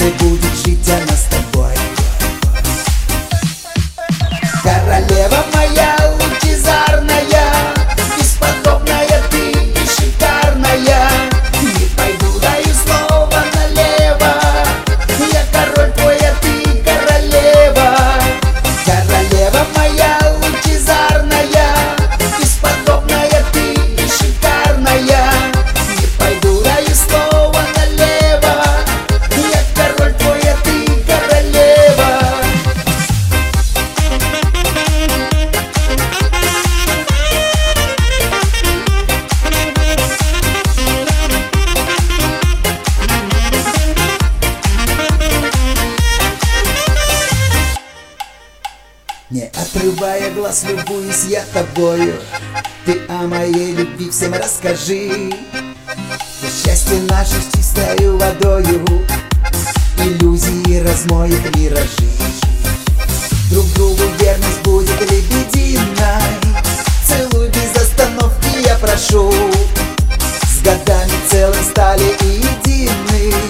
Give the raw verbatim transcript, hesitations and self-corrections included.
сердце будет жить она с тобой. Королева моя лучезарная, бесподобная ты и шикарная. Не пойду, даю слово налево, я король твой, а ты королева. Королева моя лучезарная, бесподобная ты и шикарная. Не пойду, даю слово налево, я король твой, а ты королева. Не отрывая глаз, любуюсь я тобою. Ты о моей любви всем расскажи. Счастье наше с чистою водою, иллюзии размоет миражи. Друг другу верность будет лебединой. Целуй без остановки, я прошу. С годами целым стали и едины.